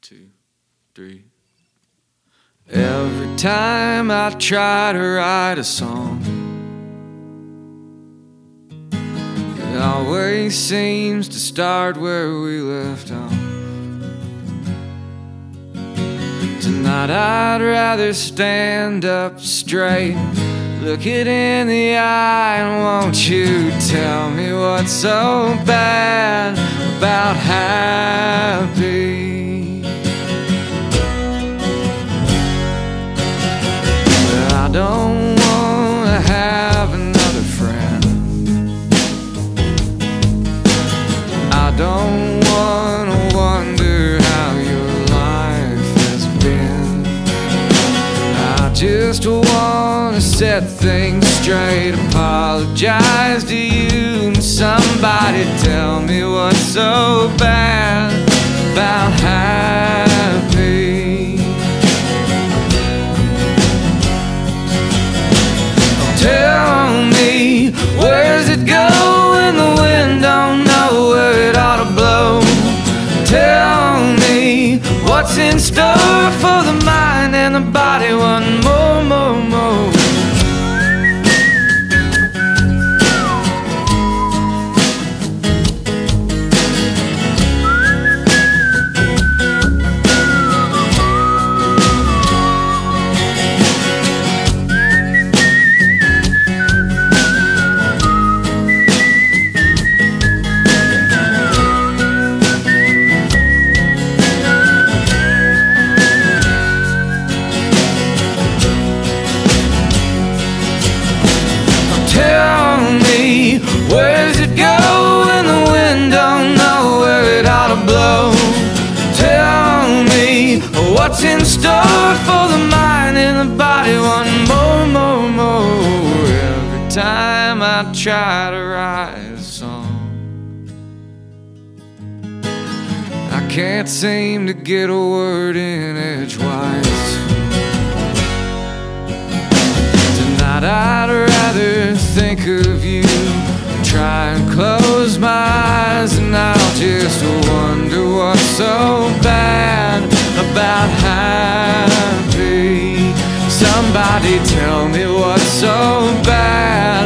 2, 3. Every time I try to write a song, it always seems to start where we left off. Tonight I'd rather stand up straight, look it in the eye, and won't you tell me what's so bad about happy? I don't want to have another friend. I don't want to wonder how your life has been. I just want to set things straight, apologize to you, and somebody tell me what's so bad about happy. Tell me, where's it go when the wind don't know where it ought to blow? Tell me, what's in store for the mind and the body? One more, more, more. Where's it go when the wind don't know where it ought to blow? Tell me, what's in store for the mind and the body? One more, more, more. Every time I try to write a song, I can't seem to get a word in edgewise. Tonight I'd rather think of you, try and close my eyes, and I'll just wonder what's so bad about happy. Somebody tell me what's so bad